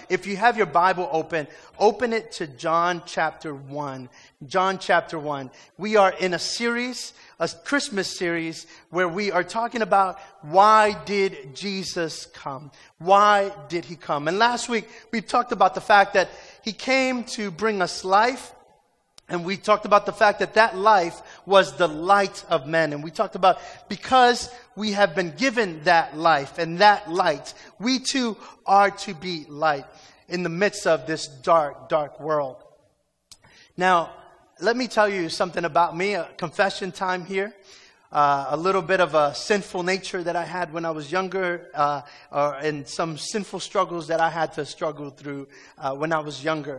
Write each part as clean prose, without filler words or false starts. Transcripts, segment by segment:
if you have your Bible open it to John chapter 1. John chapter 1. We are in a series, a Christmas series, where we are talking about why did Jesus come? Why did he come? And last week, we talked about the fact that he came to bring us life. And we talked about the fact that that life was the light of men. And we talked about because we have been given that life and that light, we too are to be light in the midst of this dark, dark world. Now, let me tell you something about me, a confession time here. A little bit of a sinful nature that I had when I was younger, and some sinful struggles that I had to struggle through when I was younger.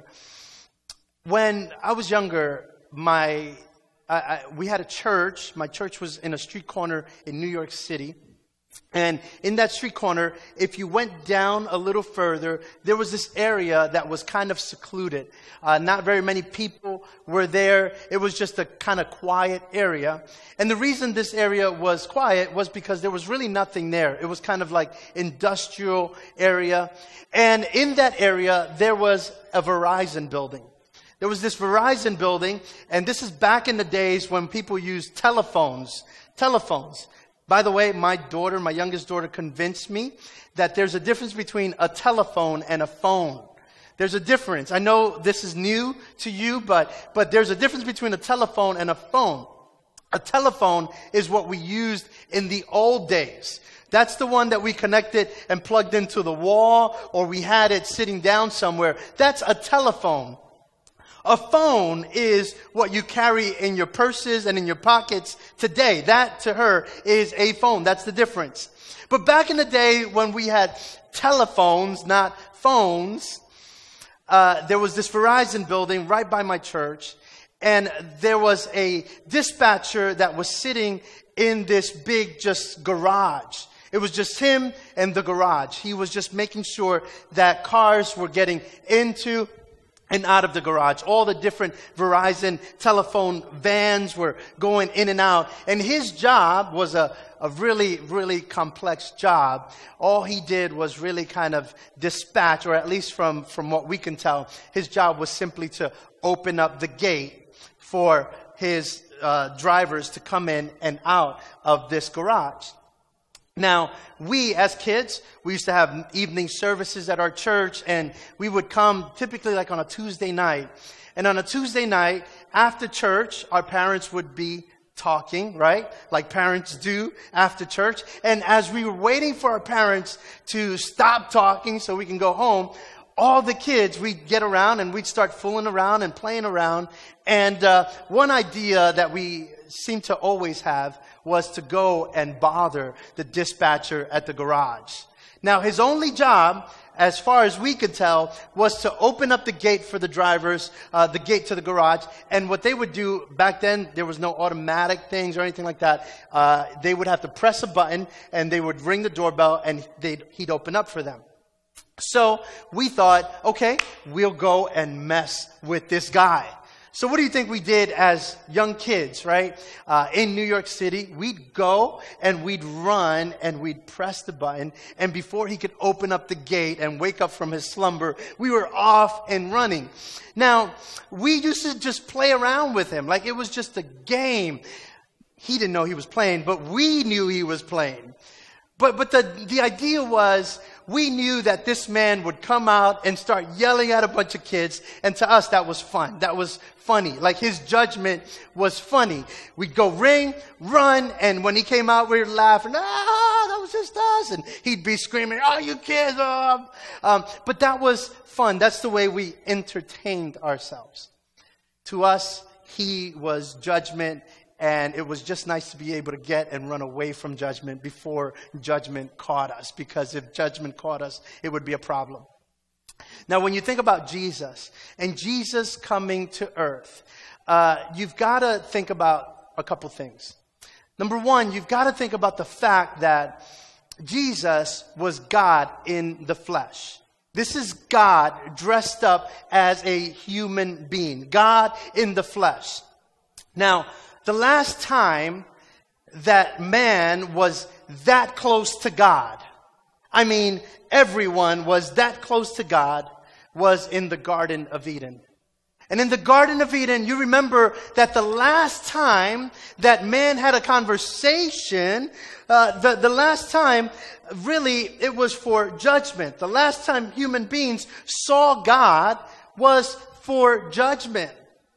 When I was younger, we had a church. My church was in a street corner in New York City. And in that street corner, if you went down a little further, there was this area that was kind of secluded. Not very many people were there. It was just a kind of quiet area. And the reason this area was quiet was because there was really nothing there. It was kind of like industrial area. And in that area, there was a Verizon building. There was this Verizon building, and this is back in the days when people used telephones. By the way, my youngest daughter, convinced me that there's a difference between a telephone and a phone. There's a difference. I know this is new to you, but there's a difference between a telephone and a phone. A telephone is what we used in the old days. That's the one that we connected and plugged into the wall, or we had it sitting down somewhere. That's a telephone. A phone is what you carry in your purses and in your pockets today. That, to her, is a phone. That's the difference. But back in the day when we had telephones, not phones, there was this Verizon building right by my church. And there was a dispatcher that was sitting in this big just garage. It was just him and the garage. He was just making sure that cars were getting into and out of the garage. All the different Verizon telephone vans were going in and out. And his job was a really, really complex job. All he did was really kind of dispatch, or at least from what we can tell, his job was simply to open up the gate for his drivers to come in and out of this garage. Now, we as kids, we used to have evening services at our church, and we would come typically like on a Tuesday night. And on a Tuesday night, after church, our parents would be talking, right? Like parents do after church. And as we were waiting for our parents to stop talking so we can go home, all the kids, we'd get around and we'd start fooling around and playing around. And one idea that we seem to always have was to go and bother the dispatcher at the garage. Now, his only job, as far as we could tell, was to open up the gate for the drivers, the gate to the garage. And what they would do back then, there was no automatic things or anything like that. They would have to press a button, and they would ring the doorbell, and he'd open up for them. So we thought, okay, we'll go and mess with this guy. So what do you think we did as young kids, right? In New York City, we'd go and we'd run and we'd press the button. And before he could open up the gate and wake up from his slumber, we were off and running. Now, we used to just play around with him like it was just a game. He didn't know he was playing, but we knew he was playing. But the idea was, we knew that this man would come out and start yelling at a bunch of kids. And to us, that was fun. That was funny. Like his judgment was funny. We'd go ring, run. And when he came out, we were laughing. That was just us. And he'd be screaming, oh, you kids. But that was fun. That's the way we entertained ourselves. To us, he was judgment. And it was just nice to be able to get and run away from judgment before judgment caught us. Because if judgment caught us, it would be a problem. Now, when you think about Jesus and Jesus coming to earth, you've got to think about a couple things. Number one, you've got to think about the fact that Jesus was God in the flesh. This is God dressed up as a human being. God in the flesh. Now, the last time that man was that close to God, I mean, everyone was that close to God, was in the Garden of Eden. And in the Garden of Eden, you remember that the last time that man had a conversation, the last time, really, it was for judgment. The last time human beings saw God was for judgment.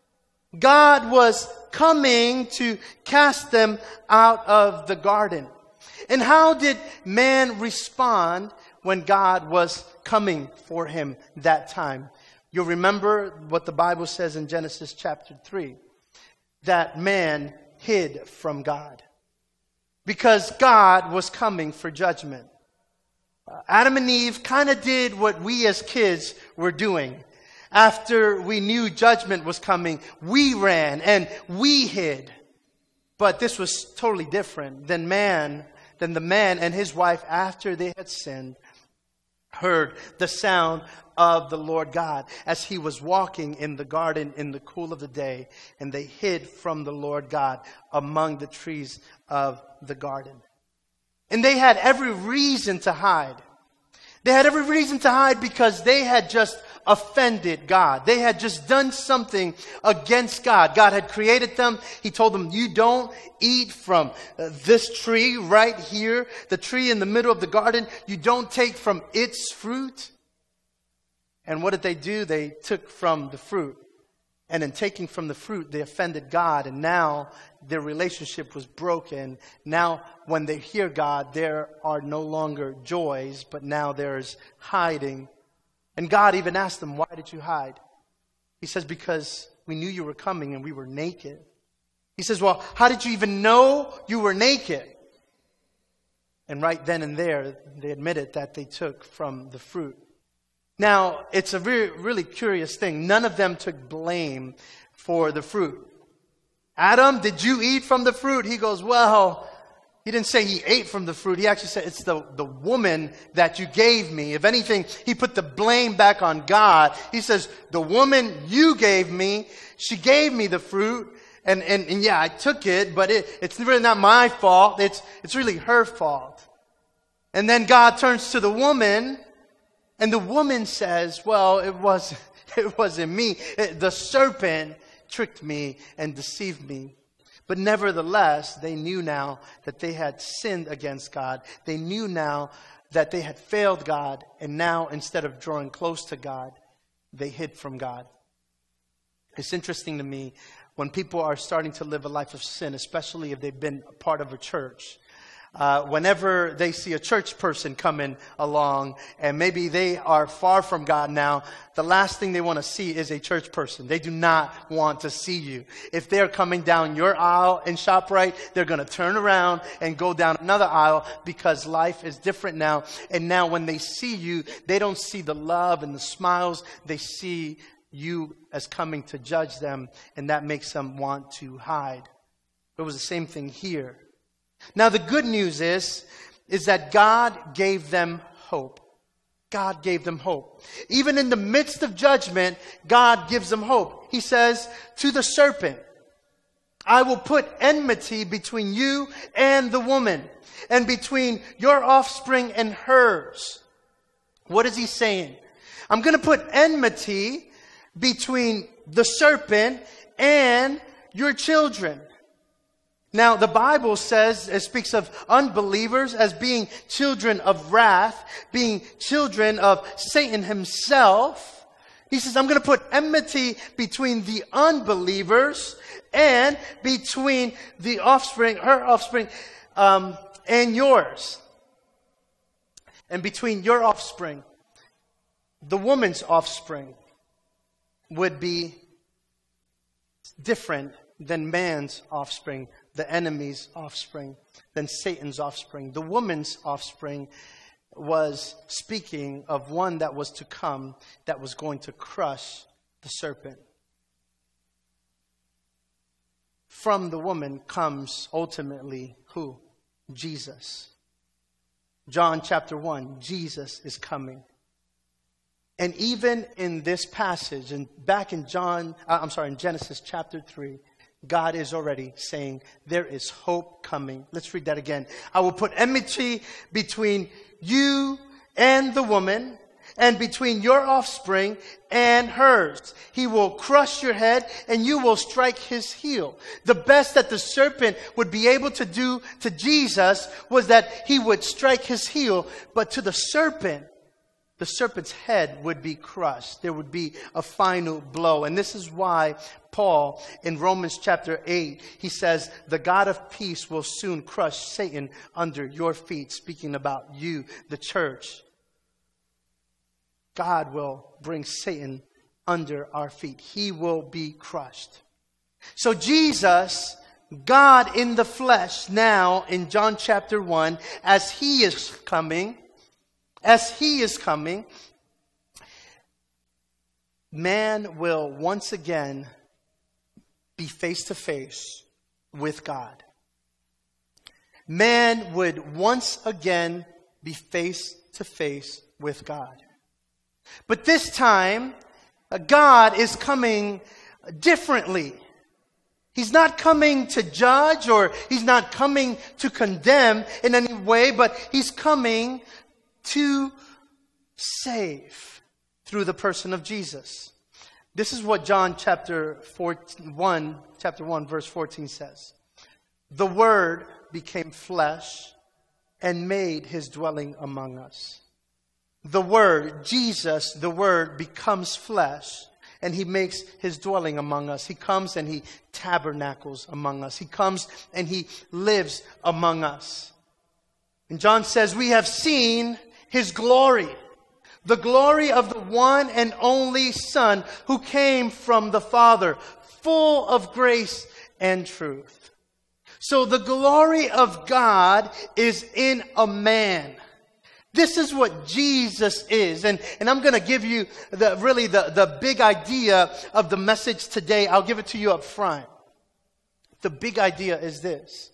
God was coming to cast them out of the garden. And how did man respond when God was coming for him that time? You'll remember what the Bible says in Genesis chapter 3, that man hid from God because God was coming for judgment. Adam and Eve kind of did what we as kids were doing. After we knew judgment was coming, we ran and we hid. But this was totally different than the man and his wife, after they had sinned, heard the sound of the Lord God as he was walking in the garden in the cool of the day, and they hid from the Lord God among the trees of the garden. And they had every reason to hide. They had every reason to hide because they had just offended God. They had just done something against God. God had created them. He told them, you don't eat from this tree right here, the tree in the middle of the garden. You don't take from its fruit. And what did they do? They took from the fruit. And in taking from the fruit, they offended God. And now their relationship was broken. Now, when they hear God, there are no longer joys, but now there's hiding. And God even asked them, why did you hide? He says, because we knew you were coming and we were naked. He says, well, how did you even know you were naked? And right then and there, they admitted that they took from the fruit. Now, it's a really curious thing. None of them took blame for the fruit. Adam, did you eat from the fruit? He goes, well, he didn't say he ate from the fruit. He actually said, it's the woman that you gave me. If anything, he put the blame back on God. He says, the woman you gave me, she gave me the fruit. And yeah, I took it, but it's really not my fault. It's really her fault. And then God turns to the woman, and the woman says, well, it wasn't me. The serpent tricked me and deceived me. But nevertheless, they knew now that they had sinned against God. They knew now that they had failed God. And now, instead of drawing close to God, they hid from God. It's interesting to me when people are starting to live a life of sin, especially if they've been a part of a church. Whenever they see a church person coming along and maybe they are far from God now, the last thing they want to see is a church person. They do not want to see you. If they're coming down your aisle in ShopRite, they're going to turn around and go down another aisle because life is different now. And now when they see you, they don't see the love and the smiles. They see you as coming to judge them, and that makes them want to hide. It was the same thing here. Now, the good news is that God gave them hope. God gave them hope. Even in the midst of judgment, God gives them hope. He says to the serpent, I will put enmity between you and the woman, and between your offspring and hers. What is he saying? I'm going to put enmity between the serpent and your children. Now, the Bible says, it speaks of unbelievers as being children of wrath, being children of Satan himself. He says, I'm going to put enmity between the unbelievers and between the offspring, her offspring, and yours. And between your offspring, the woman's offspring would be different than man's offspring, the enemy's offspring, than Satan's offspring. The woman's offspring was speaking of one that was to come, that was going to crush the serpent. From the woman comes ultimately who? Jesus. John chapter 1, Jesus is coming. And even in this passage, and back in Genesis chapter 3, God is already saying there is hope coming. Let's read that again. I will put enmity between you and the woman, and between your offspring and hers. He will crush your head, and you will strike his heel. The best that the serpent would be able to do to Jesus was that he would strike his heel, but to the serpent's head would be crushed. There would be a final blow. And this is why Paul, in Romans chapter 8, he says, the God of peace will soon crush Satan under your feet. Speaking about you, the church. God will bring Satan under our feet. He will be crushed. So Jesus, God in the flesh, now in John chapter 1, as he is coming, man will once again be face to face with God. Man would once again be face to face with God. But this time, God is coming differently. He's not coming to judge, or he's not coming to condemn in any way, but he's coming to save through the person of Jesus. This is what John chapter 1 verse 14 says. The Word became flesh and made his dwelling among us. The Word, Jesus, the Word becomes flesh, and he makes his dwelling among us. He comes and he tabernacles among us. He comes and he lives among us. And John says, we have seen his glory, the glory of the one and only Son who came from the Father, full of grace and truth. So the glory of God is in a man. This is what Jesus is. And I'm going to give you the big idea of the message today. I'll give it to you up front. The big idea is this.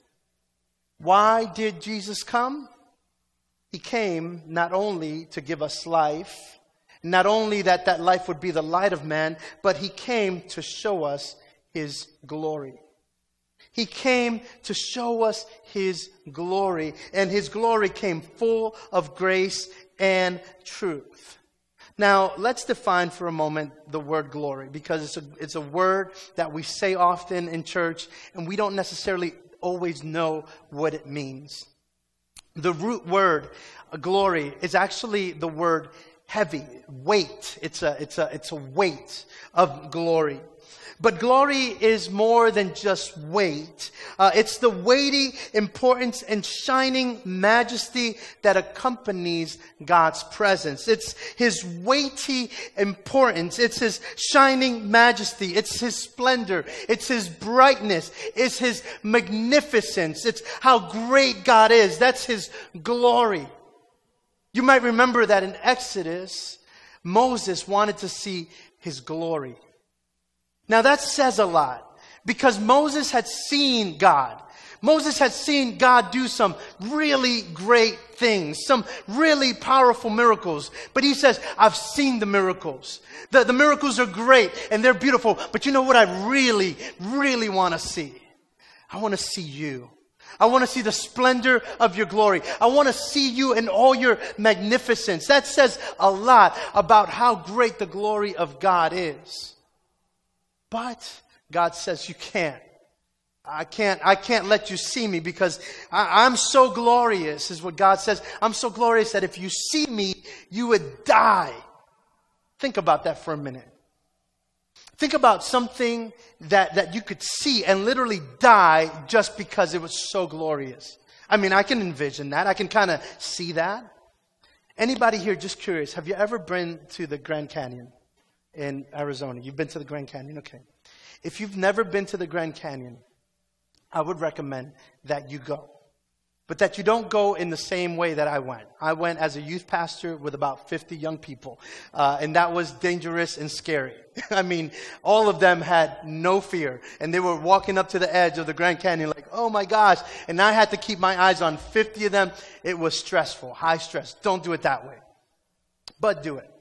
Why did Jesus come? He came not only to give us life, not only that life would be the light of man, but he came to show us his glory. He came to show us his glory, and his glory came full of grace and truth. Now, let's define for a moment the word glory, because it's a word that we say often in church, and we don't necessarily always know what it means. The root word, glory, is actually the word heavy, weight. It's a weight of glory. But glory is more than just weight. It's the weighty importance and shining majesty that accompanies God's presence. It's his weighty importance. It's his shining majesty. It's his splendor. It's his brightness. It's his magnificence. It's how great God is. That's his glory. You might remember that in Exodus, Moses wanted to see his glory. Now that says a lot, because Moses had seen God. Moses had seen God do some really great things, some really powerful miracles. But he says, I've seen the miracles. The miracles are great and they're beautiful. But you know what I really, really want to see? I want to see you. I want to see the splendor of your glory. I want to see you in all your magnificence. That says a lot about how great the glory of God is. But God says, you can't. I can't let you see me, because I'm so glorious, is what God says. I'm so glorious that if you see me, you would die. Think about that for a minute. Think about something that you could see and literally die just because it was so glorious. I mean, I can envision that. I can kind of see that. Anybody here, just curious, have you ever been to the Grand Canyon in Arizona? You've been to the Grand Canyon? Okay. If you've never been to the Grand Canyon, I would recommend that you go. But that you don't go in the same way that I went. I went as a youth pastor with about 50 young people. And that was dangerous and scary. I mean, all of them had no fear. And they were walking up to the edge of the Grand Canyon like, oh my gosh. And I had to keep my eyes on 50 of them. It was stressful, high stress. Don't do it that way. But do it.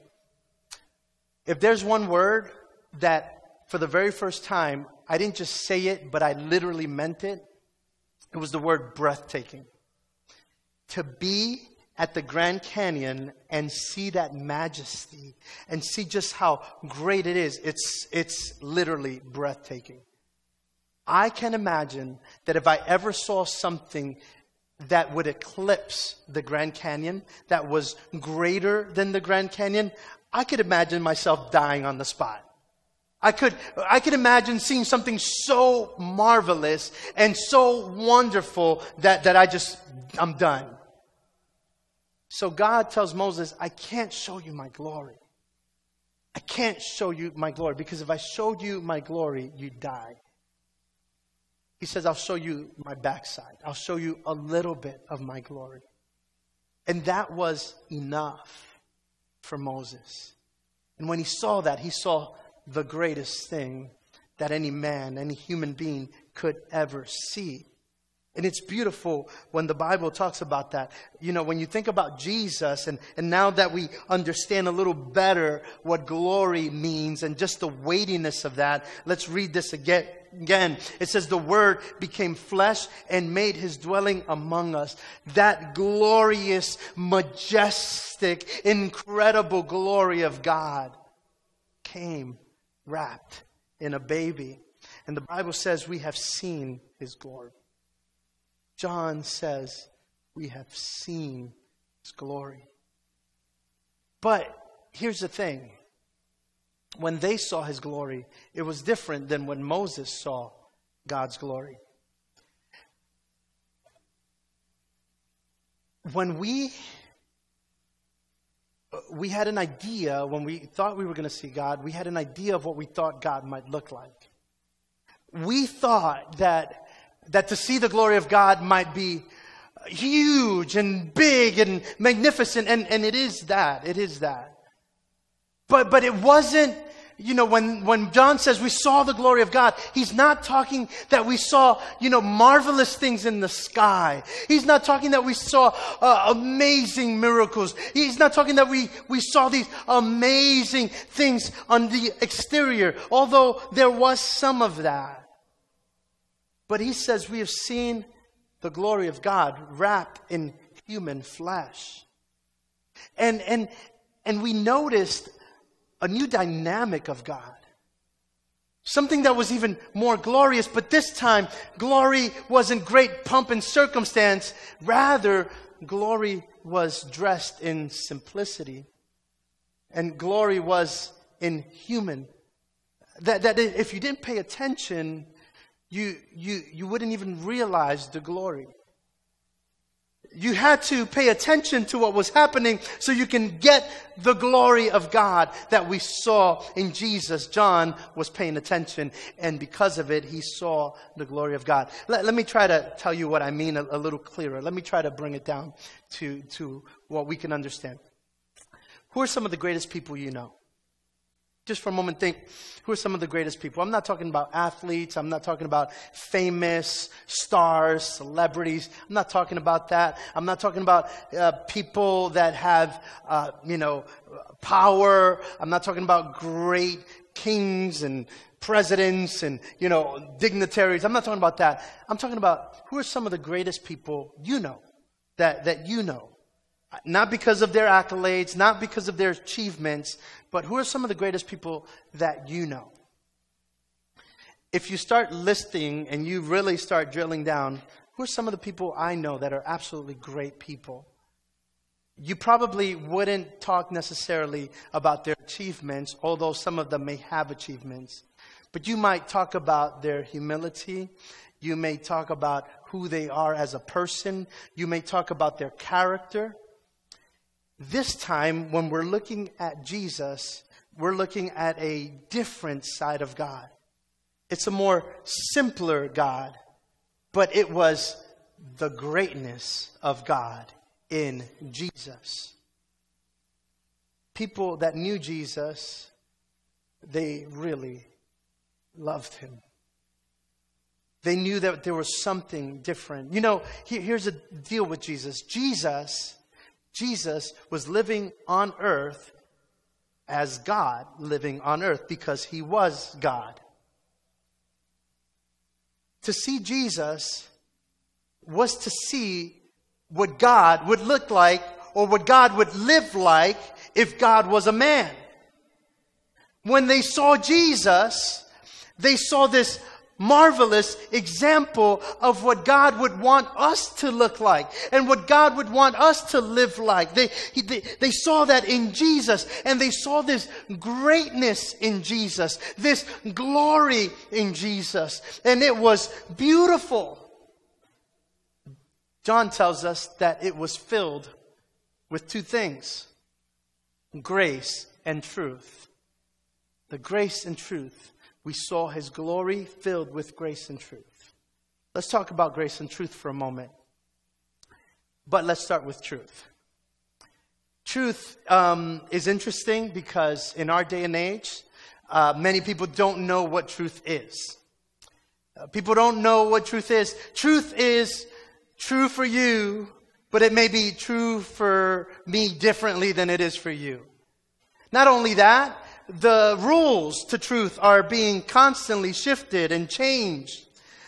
If there's one word that for the very first time, I didn't just say it, but I literally meant it, it was the word breathtaking. To be at the Grand Canyon and see that majesty and see just how great it is, it's literally breathtaking. I can imagine that if I ever saw something that would eclipse the Grand Canyon, that was greater than the Grand Canyon, I could imagine myself dying on the spot. I could imagine seeing something so marvelous and so wonderful that I'm done. So God tells Moses, I can't show you my glory. I can't show you my glory, because if I showed you my glory, you'd die. He says, I'll show you my backside. I'll show you a little bit of my glory. And that was enough for Moses. And when he saw that, he saw the greatest thing that any man, any human being could ever see. And it's beautiful when the Bible talks about that. You know, when you think about Jesus, and now that we understand a little better what glory means and just the weightiness of that, let's read this again. It says, the Word became flesh and made His dwelling among us. That glorious, majestic, incredible glory of God came wrapped in a baby. And the Bible says we have seen His glory. John says we have seen His glory. But here's the thing. When they saw His glory, it was different than when Moses saw God's glory. When we had an idea, when we thought we were going to see God, we had an idea of what we thought God might look like. We thought that to see the glory of God might be huge and big and magnificent, and it is that. It is that. But it wasn't, when John says we saw the glory of God, he's not talking that we saw, marvelous things in the sky. He's not talking that we saw amazing miracles. He's not talking that we saw these amazing things on the exterior, although there was some of that. But he says we have seen the glory of God wrapped in human flesh. And we noticed a new dynamic of God. Something that was even more glorious, but this time glory wasn't great pomp and circumstance. Rather, glory was dressed in simplicity. And glory was in human. That if you didn't pay attention, you wouldn't even realize the glory. You had to pay attention to what was happening so you can get the glory of God that we saw in Jesus. John was paying attention, and because of it, he saw the glory of God. Let me try to tell you what I mean a little clearer. Let me try to bring it down to what we can understand. Who are some of the greatest people you know? Just for a moment, think, who are some of the greatest people? I'm not talking about athletes. I'm not talking about famous stars, celebrities. I'm not talking about that. I'm not talking about people that have, power. I'm not talking about great kings and presidents and, dignitaries. I'm not talking about that. I'm talking about who are some of the greatest people you know, that you know. Not because of their accolades, not because of their achievements, but who are some of the greatest people that you know? If you start listing and you really start drilling down, who are some of the people I know that are absolutely great people? You probably wouldn't talk necessarily about their achievements, although some of them may have achievements. But you might talk about their humility. You may talk about who they are as a person. You may talk about their character. This time, when we're looking at Jesus, we're looking at a different side of God. It's a more simpler God, but it was the greatness of God in Jesus. People that knew Jesus, they really loved Him. They knew that there was something different. Here's the deal with Jesus. Jesus was living on earth as God living on earth because He was God. To see Jesus was to see what God would look like or what God would live like if God was a man. When they saw Jesus, they saw this marvelous example of what God would want us to look like and what God would want us to live like. They saw that in Jesus, and they saw this greatness in Jesus, this glory in Jesus, and it was beautiful. John tells us that it was filled with two things: grace and truth. The grace and truth. We saw His glory filled with grace and truth. Let's talk about grace and truth for a moment. But let's start with truth. Truth is interesting because in our day and age, many people don't know what truth is. People don't know what truth is. Truth is true for you, but it may be true for me differently than it is for you. Not only that, the rules to truth are being constantly shifted and changed.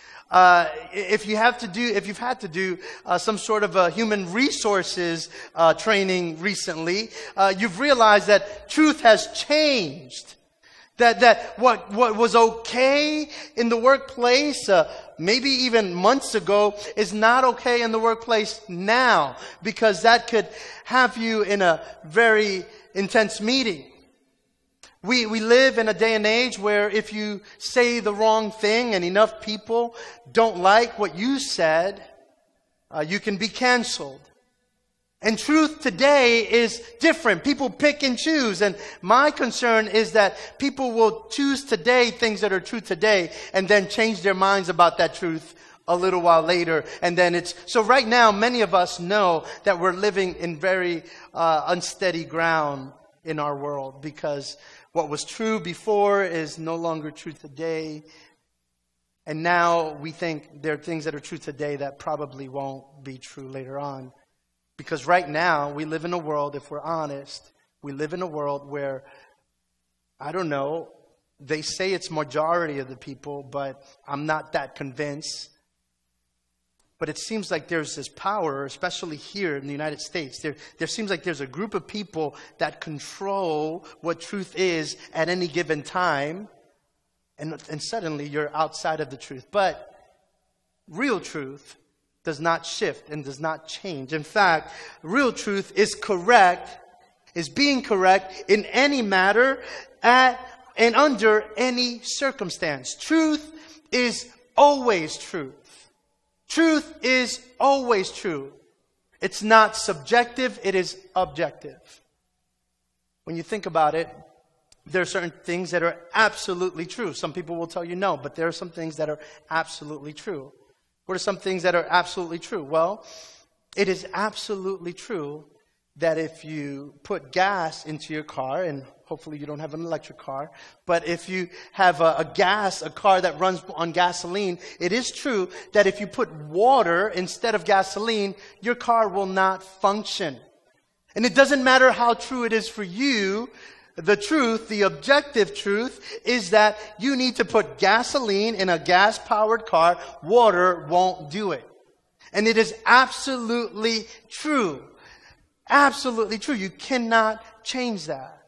If you've had to do some sort of a human resources training recently, you've realized that truth has changed. That what was okay in the workplace, maybe even months ago, is not okay in the workplace now, because that could have you in a very intense meeting. We live in a day and age where if you say the wrong thing and enough people don't like what you said, you can be canceled. And truth today is different. People pick and choose. And my concern is that people will choose today things that are true today and then change their minds about that truth a little while later. And then so right now, many of us know that we're living in very unsteady ground in our world, because what was true before is no longer true today. And now we think there are things that are true today that probably won't be true later on. Because right now we live in a world, if we're honest, we live in a world where, I don't know, they say it's majority of the people, but I'm not that convinced. But it seems like there's this power, especially here in the United States. There seems like there's a group of people that control what truth is at any given time. And suddenly you're outside of the truth. But real truth does not shift and does not change. In fact, real truth is correct, is being correct in any matter, at and under any circumstance. Truth is always truth. Truth is always true. It's not subjective, it is objective. When you think about it, there are certain things that are absolutely true. Some people will tell you no, but there are some things that are absolutely true. What are some things that are absolutely true? Well, it is absolutely true that if you put gas into your car, and hopefully you don't have an electric car, but if you have a car that runs on gasoline, it is true that if you put water instead of gasoline, your car will not function. And it doesn't matter how true it is for you. The truth, the objective truth, is that you need to put gasoline in a gas-powered car. Water won't do it. And it is absolutely true. Absolutely true. You cannot change that.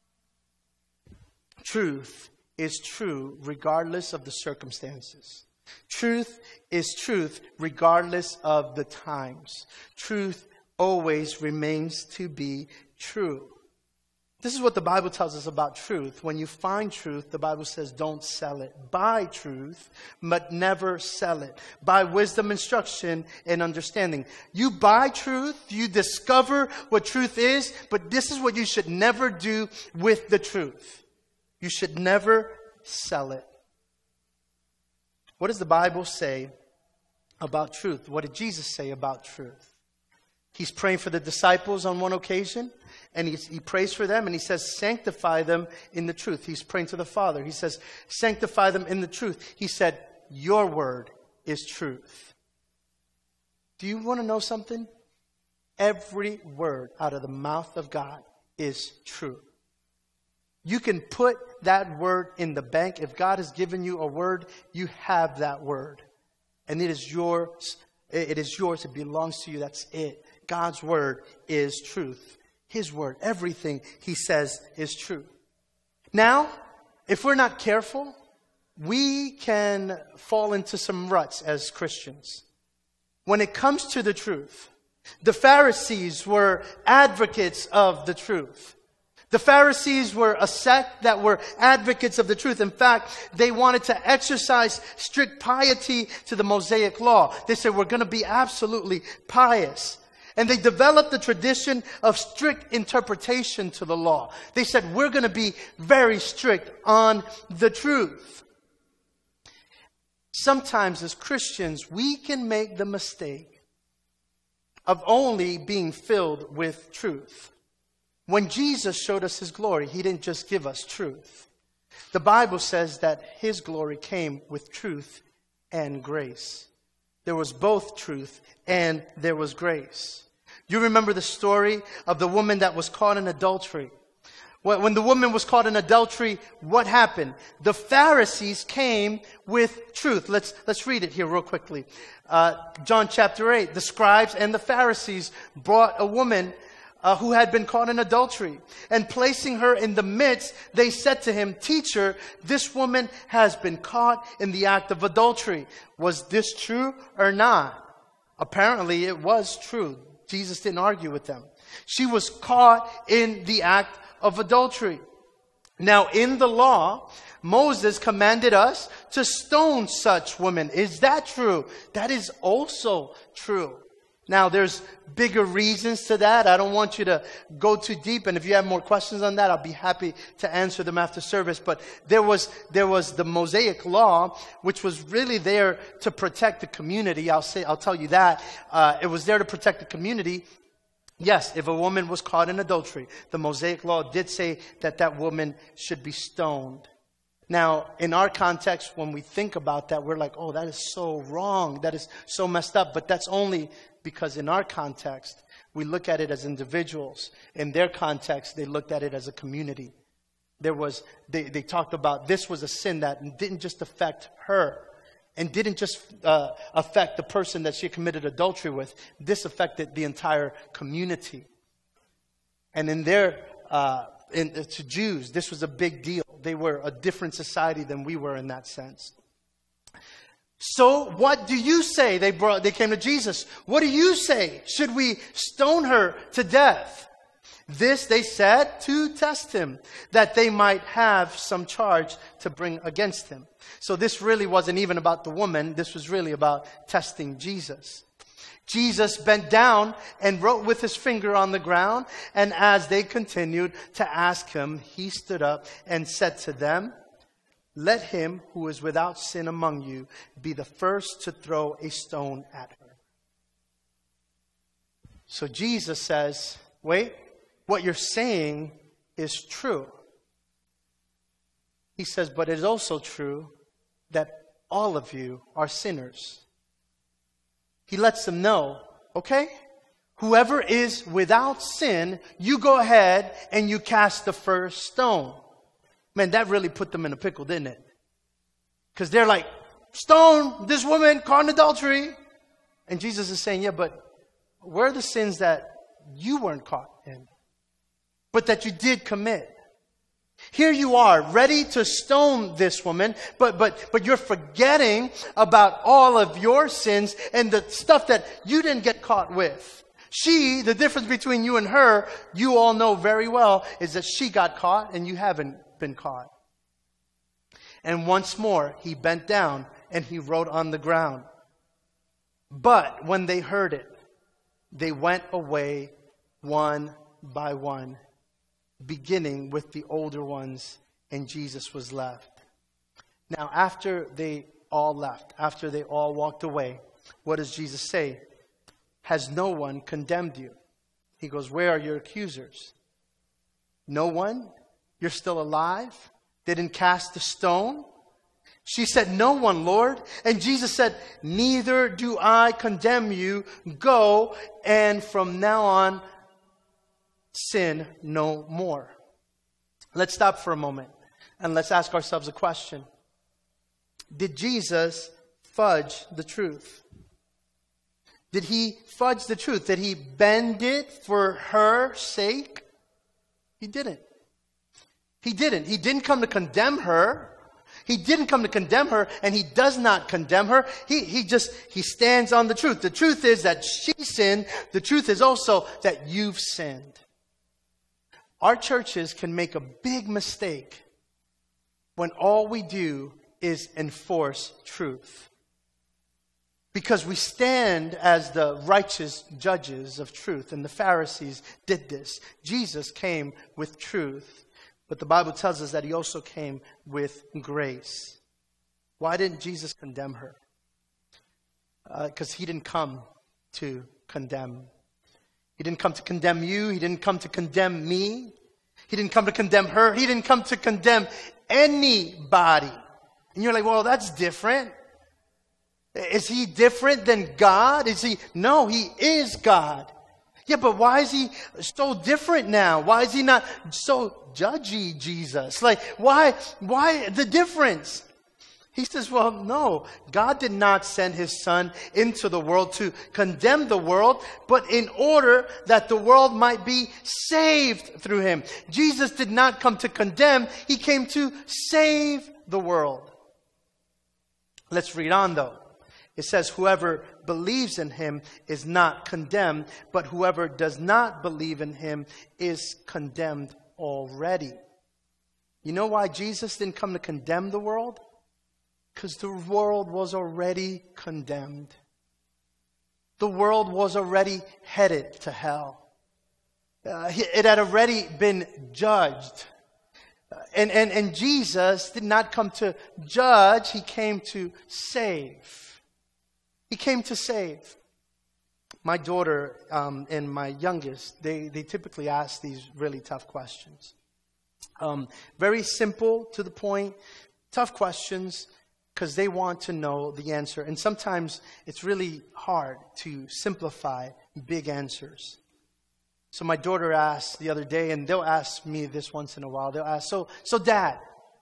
Truth is true regardless of the circumstances. Truth is truth regardless of the times. Truth always remains to be true. This is what the Bible tells us about truth. When you find truth, the Bible says don't sell it. Buy truth, but never sell it. Buy wisdom, instruction, and understanding. You buy truth, you discover what truth is, but this is what you should never do with the truth. You should never sell it. What does the Bible say about truth? What did Jesus say about truth? He's praying for the disciples on one occasion, and he prays for them, and he says, sanctify them in the truth. He's praying to the Father. He says, sanctify them in the truth. He said, your word is truth. Do you want to know something? Every word out of the mouth of God is true. You can put that word in the bank. If God has given you a word, you have that word. And it is yours. It is yours. It belongs to you. That's it. God's word is truth. His word, everything he says is true. Now, if we're not careful, we can fall into some ruts as Christians. When it comes to the truth, the Pharisees were advocates of the truth. The Pharisees were a sect that were advocates of the truth. In fact, they wanted to exercise strict piety to the Mosaic law. They said, we're going to be absolutely pious. And they developed the tradition of strict interpretation to the law. They said, we're going to be very strict on the truth. Sometimes as Christians, we can make the mistake of only being filled with truth. When Jesus showed us his glory, he didn't just give us truth. The Bible says that his glory came with truth and grace. There was both truth and there was grace. You remember the story of the woman that was caught in adultery. When the woman was caught in adultery, what happened? The Pharisees came with truth. Let's read it here real quickly. John chapter 8. The scribes and the Pharisees brought a woman who had been caught in adultery. And placing her in the midst, they said to him, Teacher, this woman has been caught in the act of adultery. Was this true or not? Apparently it was true. Jesus didn't argue with them. She was caught in the act of adultery. Now, in the law, Moses commanded us to stone such women. Is that true? That is also true. Now, there's bigger reasons to that. I don't want you to go too deep. And if you have more questions on that, I'll be happy to answer them after service. But there was the Mosaic law, which was really there to protect the community. I'll tell you that. It was there to protect the community. Yes, if a woman was caught in adultery, the Mosaic law did say that that woman should be stoned. Now, in our context, when we think about that, we're like, oh, that is so wrong. That is so messed up. But that's only because in our context, we look at it as individuals. In their context, they looked at it as a community. They talked about this was a sin that didn't just affect her. And didn't just affect the person that she committed adultery with. This affected the entire community. And in to Jews, this was a big deal. They were a different society than we were in that sense. So what do you say? They came to Jesus. What do you say? Should we stone her to death? This they said to test him, that they might have some charge to bring against him. So this really wasn't even about the woman. This was really about testing Jesus. Jesus bent down and wrote with his finger on the ground. And as they continued to ask him, he stood up and said to them, Let him who is without sin among you be the first to throw a stone at her. So Jesus says, wait. What you're saying is true. He says, but it is also true that all of you are sinners. He lets them know, okay, whoever is without sin, you go ahead and you cast the first stone. Man, that really put them in a pickle, didn't it? Because they're like, stone this woman caught in adultery. And Jesus is saying, yeah, but where are the sins that you weren't caught in? But that you did commit. Here you are, ready to stone this woman, but you're forgetting about all of your sins and the stuff that you didn't get caught with. The difference between you and her, you all know very well, is that she got caught and you haven't been caught. And once more, he bent down and he wrote on the ground. But when they heard it, they went away one by one, beginning with the older ones, and Jesus was left. Now, after they all left, after they all walked away, what does Jesus say? Has no one condemned you? He goes, where are your accusers? No one? You're still alive? They didn't cast the stone? She said, no one, Lord. And Jesus said, neither do I condemn you. Go, and from now on, sin no more. Let's stop for a moment and let's ask ourselves a question. Did Jesus fudge the truth? Did he fudge the truth? Did he bend it for her sake? He didn't. He didn't. He didn't come to condemn her. He didn't come to condemn her, and he does not condemn her. He stands on the truth. The truth is that she sinned. The truth is also that you've sinned. Our churches can make a big mistake when all we do is enforce truth. Because we stand as the righteous judges of truth, and the Pharisees did this. Jesus came with truth, but the Bible tells us that he also came with grace. Why didn't Jesus condemn her? Because he didn't come to condemn. He didn't come to condemn you. He didn't come to condemn me. He didn't come to condemn her. He didn't come to condemn anybody. And you're like, well, that's different. Is he different than God? No, he is God. Yeah, but why is he so different now? Why is he not so judgy, Jesus? Like, why the difference? He says, well, no, God did not send his son into the world to condemn the world, but in order that the world might be saved through him. Jesus did not come to condemn. He came to save the world. Let's read on, though. It says, whoever believes in him is not condemned, but whoever does not believe in him is condemned already. You know why Jesus didn't come to condemn the world? Because the world was already condemned. The world was already headed to hell. It had already been judged. And Jesus did not come to judge. He came to save. He came to save. My daughter and my youngest, they typically ask these really tough questions. Very simple, to the point, tough questions, because they want to know the answer. And sometimes it's really hard to simplify big answers. So my daughter asked the other day, and they'll ask me this once in a while. They'll ask, so Dad,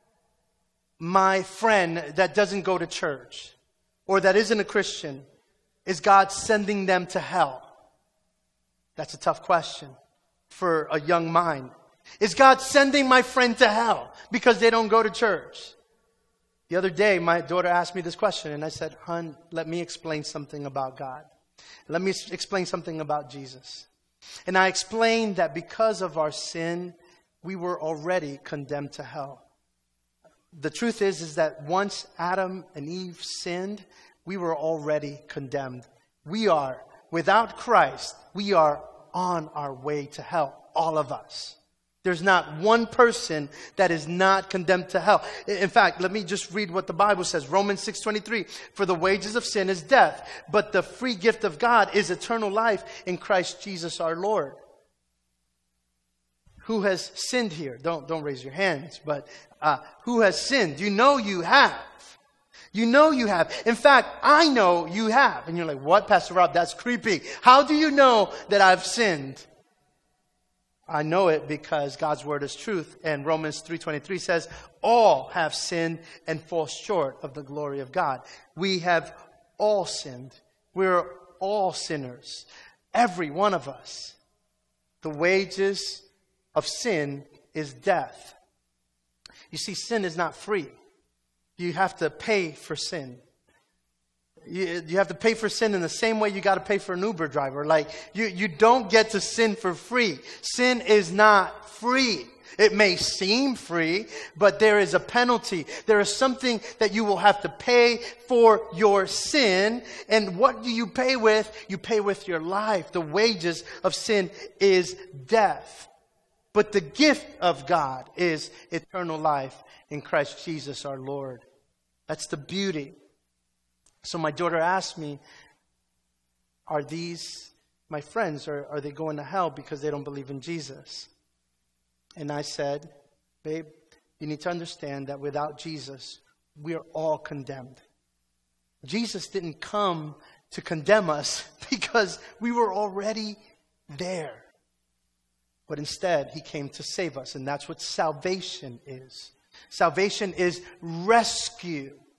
my friend that doesn't go to church, or that isn't a Christian, is God sending them to hell? That's a tough question for a young mind. Is God sending my friend to hell because they don't go to church? The other day, my daughter asked me this question, and I said, "Hun, let me explain something about God. Let me explain something about Jesus." And I explained that because of our sin, we were already condemned to hell. The truth is that once Adam and Eve sinned, we were already condemned. We are, without Christ, we are on our way to hell. All of us. There's not one person that is not condemned to hell. In fact, let me just read what the Bible says. Romans 6:23. For the wages of sin is death, but the free gift of God is eternal life in Christ Jesus our Lord. Who has sinned here? Don't raise your hands, but who has sinned? You know you have. You know you have. In fact, I know you have. And you're like, what, Pastor Rob? That's creepy. How do you know that I've sinned? I know it because God's word is truth. And Romans 3:23 says, all have sinned and fall short of the glory of God. We have all sinned. We're all sinners. Every one of us. The wages of sin is death. You see, sin is not free. You have to pay for sin. You have to pay for sin in the same way you got to pay for an Uber driver. Like, you don't get to sin for free. Sin is not free. It may seem free, but there is a penalty. There is something that you will have to pay for your sin. And what do you pay with? You pay with your life. The wages of sin is death. But the gift of God is eternal life in Christ Jesus our Lord. That's the beauty. So my daughter asked me, are these my friends, or are they going to hell because they don't believe in Jesus? And I said, babe, you need to understand that without Jesus, we are all condemned. Jesus didn't come to condemn us because we were already there. But instead, he came to save us. And that's what salvation is. Salvation is rescue.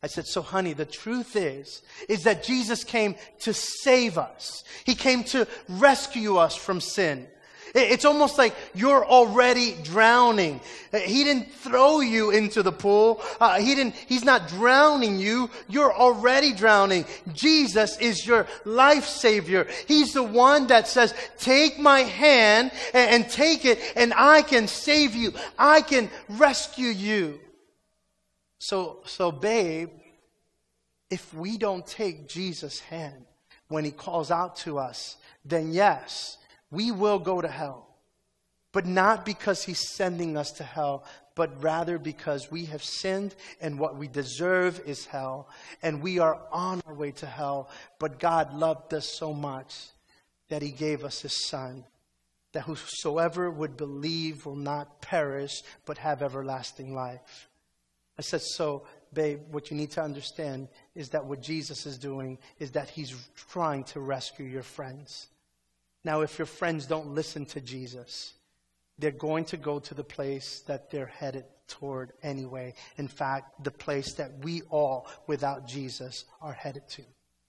I said, so honey, the truth is that Jesus came to save us. He came to rescue us from sin. It's almost like you're already drowning. He didn't throw you into the pool. He's not drowning you. You're already drowning. Jesus is your life savior. He's the one that says, take my hand and take it and I can save you. I can rescue you. So babe, if we don't take Jesus' hand when he calls out to us, then yes, we will go to hell. But not because he's sending us to hell, but rather because we have sinned and what we deserve is hell. And we are on our way to hell. But God loved us so much that he gave us his Son, that whosoever would believe will not perish, but have everlasting life. I said, so babe, what you need to understand is that what Jesus is doing is that he's trying to rescue your friends. Now, if your friends don't listen to Jesus, they're going to go to the place that they're headed toward anyway. In fact, the place that we all, without Jesus, are headed to.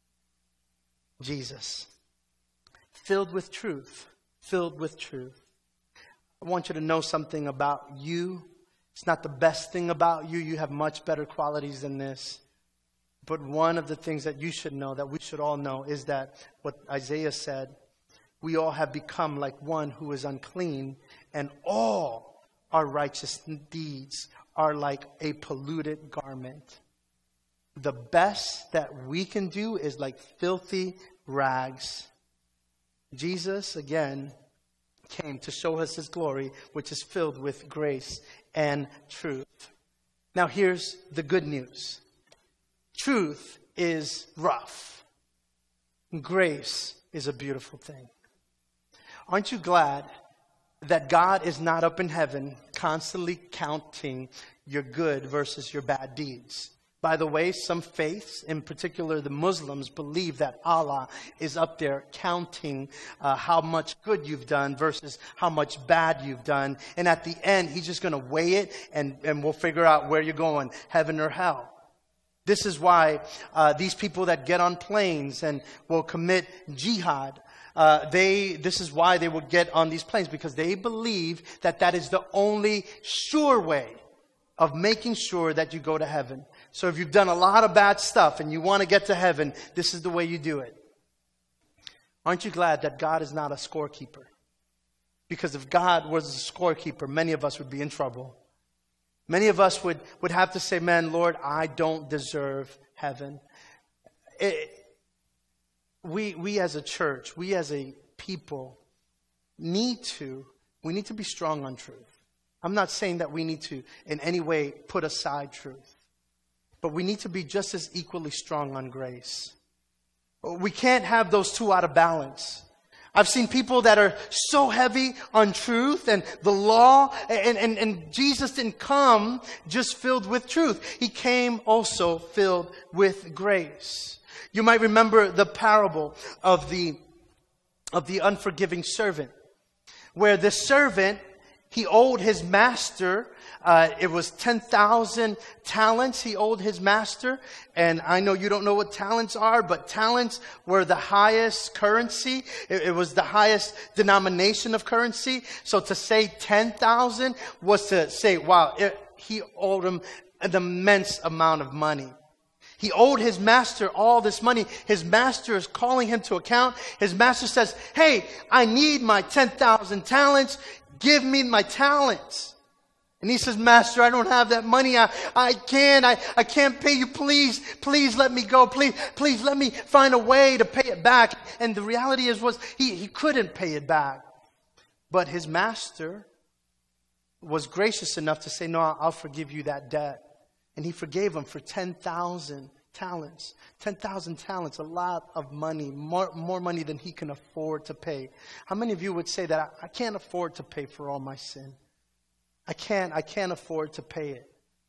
Jesus. Filled with truth. Filled with truth. I want you to know something about you. It's not the best thing about you. You have much better qualities than this. But one of the things that you should know, that we should all know, is that what Isaiah said, we all have become like one who is unclean, and all our righteous deeds are like a polluted garment. The best that we can do is like filthy rags. Jesus, again, came to show us his glory, which is filled with grace and truth. Now here's the good news. Truth is rough. Grace is a beautiful thing. Aren't you glad that God is not up in heaven constantly counting your good versus your bad deeds? By the way, some faiths, in particular the Muslims, believe that Allah is up there counting how much good you've done versus how much bad you've done. And at the end, he's just going to weigh it and we'll figure out where you're going, heaven or hell. This is why these people that get on planes and will commit jihad, this is why they will get on these planes, because they believe that that is the only sure way of making sure that you go to heaven. So if you've done a lot of bad stuff and you want to get to heaven, this is the way you do it. Aren't you glad that God is not a scorekeeper? Because if God was a scorekeeper, many of us would be in trouble. Many of us would have to say, man, Lord, I don't deserve heaven. We as a church, we as a people need to be strong on truth. I'm not saying that we need to in any way put aside truth. But we need to be just as equally strong on grace. We can't have those two out of balance. I've seen people that are so heavy on truth and the law, and Jesus didn't come just filled with truth. He came also filled with grace. You might remember the parable of the unforgiving servant, where the servant, he owed his master, it was 10,000 talents he owed his master. And I know you don't know what talents are, but talents were the highest currency. It was the highest denomination of currency. So to say 10,000 was to say, wow, he owed him an immense amount of money. He owed his master all this money. His master is calling him to account. His master says, hey, I need my 10,000 talents. Give me my talents. And he says, Master, I don't have that money. I can't pay you. Please let me go. Please let me find a way to pay it back. And the reality was he couldn't pay it back. But his master was gracious enough to say, no, I'll forgive you that debt. And he forgave him for 10,000 talents. 10,000 talents, a lot of money, more money than he can afford to pay. How many of you would say that I can't afford to pay for all my sin? I can't afford to pay it.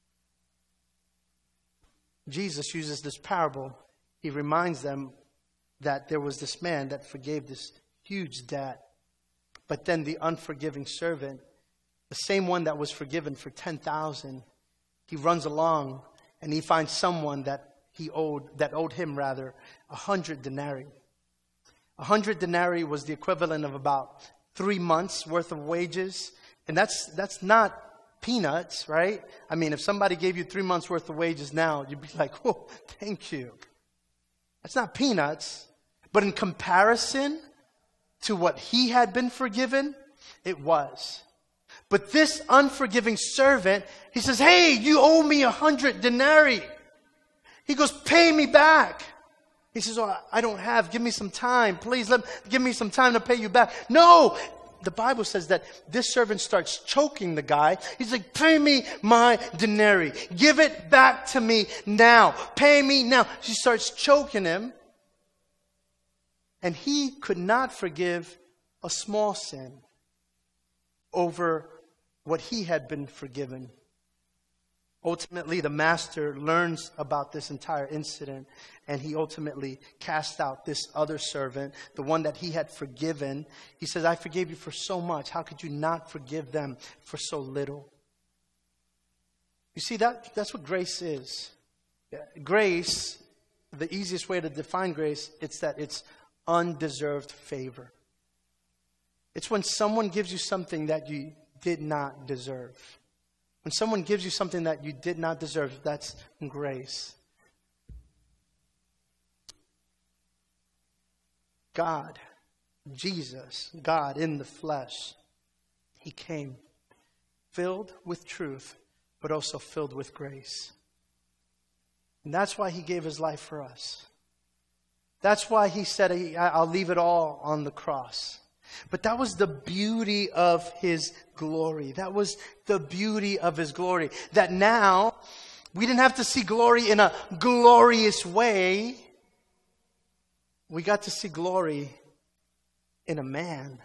Jesus uses this parable. He reminds them that there was this man that forgave this huge debt. But then the unforgiving servant, the same one that was forgiven for 10,000, he runs along And he finds someone that owed him 100 denarii. 100 denarii was the equivalent of about 3 months worth of wages. And that's not peanuts, right? I mean, if somebody gave you 3 months worth of wages now, you'd be like, oh, thank you. That's not peanuts. But in comparison to what he had been forgiven, it was. But this unforgiving servant, he says, hey, you owe me 100 denarii. He goes, pay me back. He says, oh, I don't have. Give me some time. Please give me some time to pay you back. No. The Bible says that this servant starts choking the guy. He's like, pay me my denarii. Give it back to me now. Pay me now. She starts choking him. And he could not forgive a small sin over what he had been forgiven. Ultimately, the master learns about this entire incident, and he ultimately cast out this other servant, the one that he had forgiven. He says, I forgave you for so much. How could you not forgive them for so little? You see, that's what grace is. Grace, the easiest way to define grace, it's that it's undeserved favor. It's when someone gives you something that you did not deserve. When someone gives you something that you did not deserve, that's grace. God, Jesus, God in the flesh, he came filled with truth, but also filled with grace. And that's why he gave his life for us. That's why he said, I'll leave it all on the cross. But that was the beauty of his glory. That was the beauty of his glory. That now, we didn't have to see glory in a glorious way. We got to see glory in a man.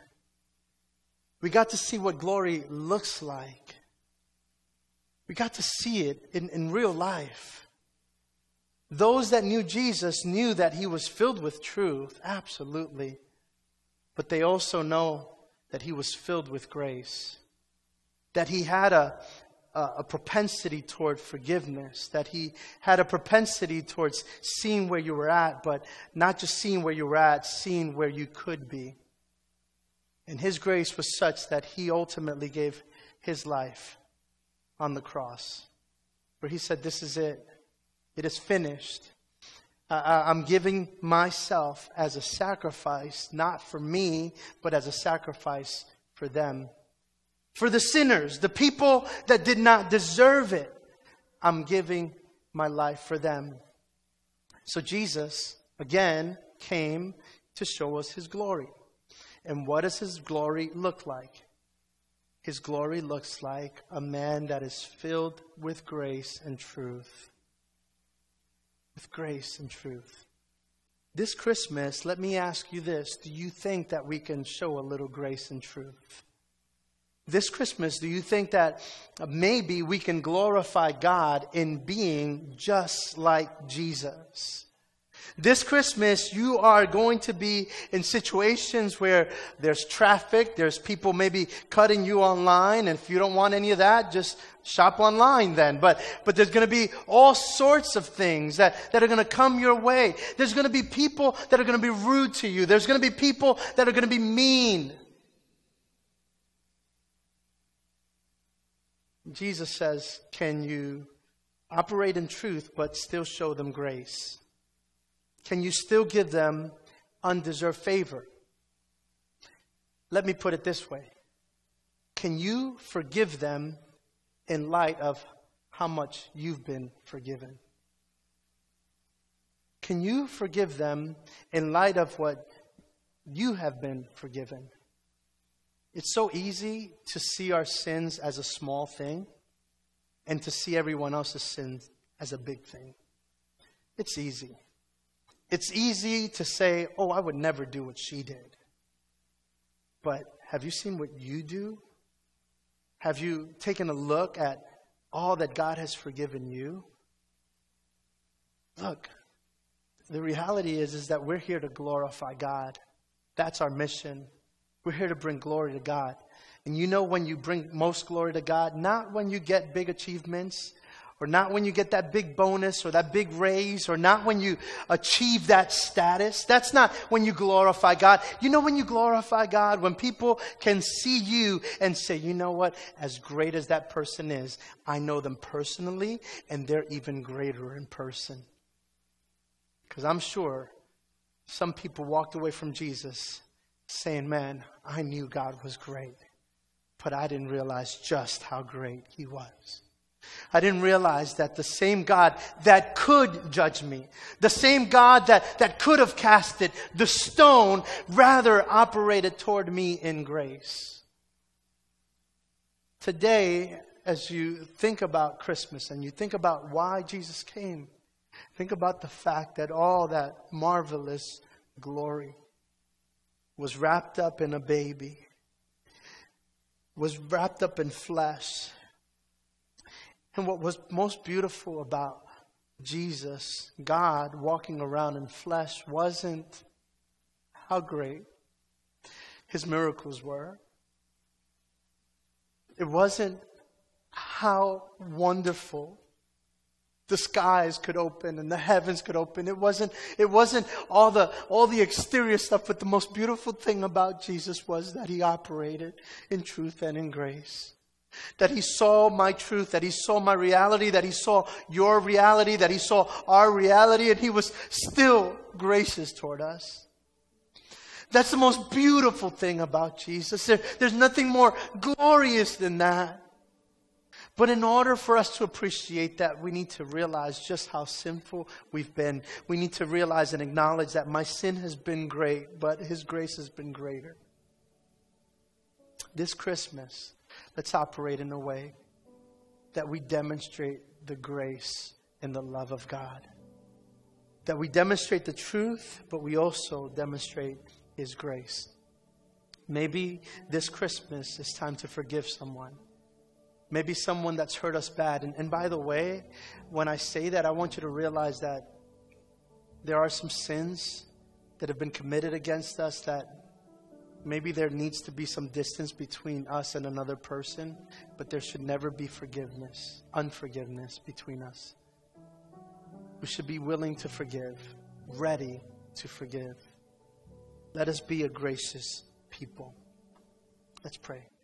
We got to see what glory looks like. We got to see it in real life. Those that knew Jesus knew that he was filled with truth, absolutely. But they also know that he was filled with grace. That he had a propensity toward forgiveness. That he had a propensity towards seeing where you were at, but not just seeing where you were at, seeing where you could be. And his grace was such that he ultimately gave his life on the cross. Where he said, this is it. It is finished. I'm giving myself as a sacrifice, not for me, but as a sacrifice for them. For the sinners, the people that did not deserve it, I'm giving my life for them. So Jesus, again, came to show us his glory. And what does his glory look like? His glory looks like a man that is filled with grace and truth. With grace and truth. This Christmas, let me ask you this. Do you think that we can show a little grace and truth? This Christmas, do you think that maybe we can glorify God in being just like Jesus? This Christmas, you are going to be in situations where there's traffic, there's people maybe cutting you online, and if you don't want any of that, just shop online then. But there's going to be all sorts of things that are going to come your way. There's going to be people that are going to be rude to you. There's going to be people that are going to be mean. Jesus says, can you operate in truth but still show them grace? Can you still give them undeserved favor? Let me put it this way. Can you forgive them in light of how much you've been forgiven? Can you forgive them in light of what you have been forgiven? It's so easy to see our sins as a small thing and to see everyone else's sins as a big thing. It's easy. It's easy to say, oh, I would never do what she did. But have you seen what you do? Have you taken a look at all that God has forgiven you? Look, the reality is that we're here to glorify God. That's our mission. We're here to bring glory to God. And you know when you bring most glory to God? Not when you get big achievements or not when you get that big bonus or that big raise, or not when you achieve that status. That's not when you glorify God. You know when you glorify God? When people can see you and say, you know what? As great as that person is, I know them personally, and they're even greater in person. Because I'm sure some people walked away from Jesus saying, man, I knew God was great, but I didn't realize just how great He was. I didn't realize that the same God that could judge me, the same God that could have casted the stone, rather operated toward me in grace. Today, as you think about Christmas and you think about why Jesus came, think about the fact that all that marvelous glory was wrapped up in a baby, was wrapped up in flesh. And what was most beautiful about Jesus, God walking around in flesh, wasn't how great His miracles were. It wasn't how wonderful the skies could open and the heavens could open. It wasn't all the exterior stuff, but the most beautiful thing about Jesus was that He operated in truth and in grace. That He saw my truth, that He saw my reality, that He saw your reality, that He saw our reality, and He was still gracious toward us. That's the most beautiful thing about Jesus. There's nothing more glorious than that. But in order for us to appreciate that, we need to realize just how sinful we've been. We need to realize and acknowledge that my sin has been great, but His grace has been greater. This Christmas, let's operate in a way that we demonstrate the grace and the love of God. That we demonstrate the truth, but we also demonstrate His grace. Maybe this Christmas it's time to forgive someone. Maybe someone that's hurt us bad. And by the way, when I say that, I want you to realize that there are some sins that have been committed against us that maybe there needs to be some distance between us and another person, but there should never be unforgiveness between us. We should be willing to forgive, ready to forgive. Let us be a gracious people. Let's pray.